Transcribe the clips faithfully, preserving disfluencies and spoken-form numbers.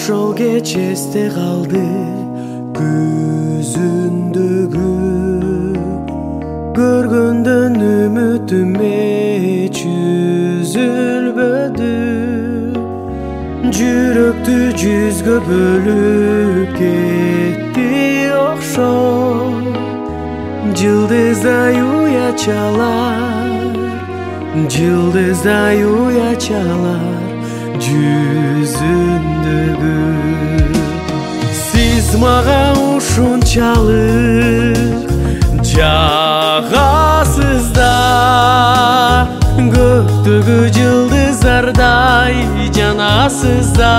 ошол кеч эсте калды көзүндөгү көргөндөн үмүтүм эч үзүлбөдү жүрөктү жүзгө бөлүп кетти окшоп жылдыздай уячалар жылдыздай уячалар жүзүндөгү сиз мага ушунчалык жагасыз да көктөгү жылдыздардай жанасыз да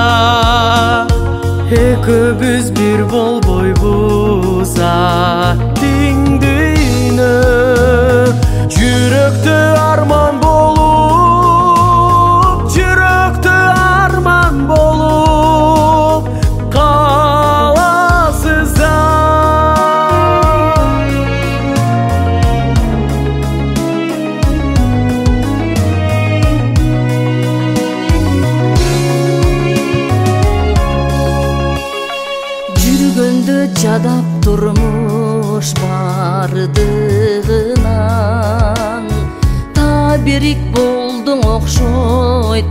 экөөбүз бир болбойбуз аттиң дүйнө жүрөктө арман болуп жүрөктө арман болуп каласыз да жүргөндө жадап турмуш бардыгынан табирик болдуң окшойт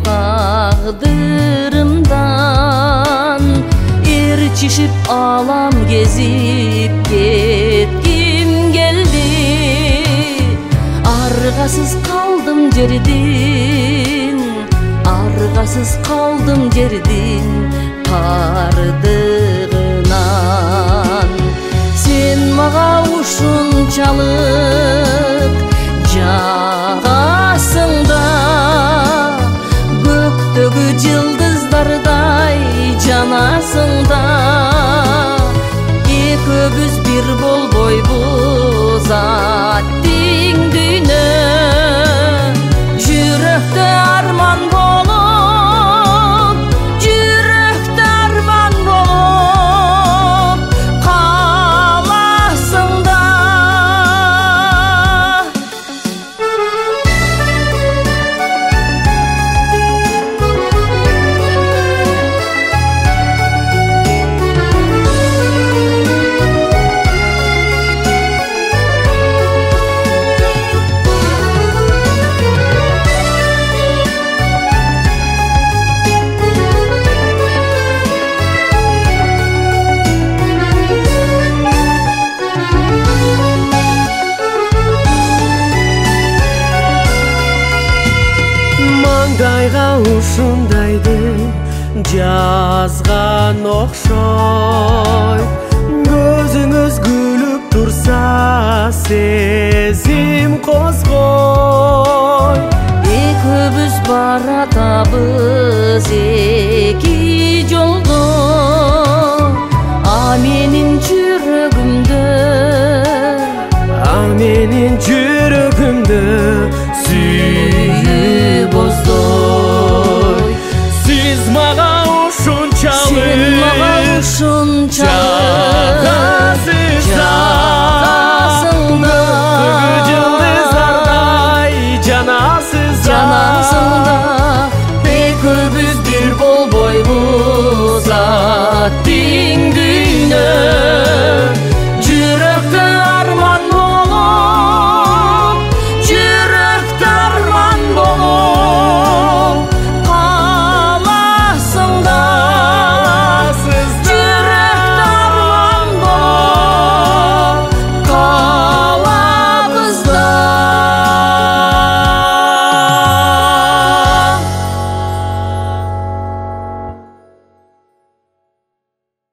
тагдырымдан ээрчишип алам кезип кетким келди аргасыз калдым жердин аргасыз калдым жердин тардыгынан сен мага ушунчалык жагасың да көктөгү жылдыздардай жанасың да экөөбүз бир болбойбуз аттиң дүйнө жүрөктө арман болуп жүрөктө арман болуп каласың да маңдайга ушундайды жазган окшойт көзүңүз күлүп турса сезим